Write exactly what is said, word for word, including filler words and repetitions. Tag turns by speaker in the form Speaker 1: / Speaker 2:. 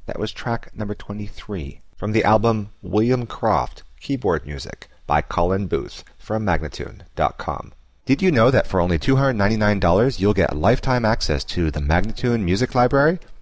Speaker 1: That was track number twenty-three from the album William Croft, Keyboard Music by Colin Booth from Magnatune dot com. Did you know that for only two hundred ninety-nine dollars you'll get lifetime access to the Magnatune Music Library?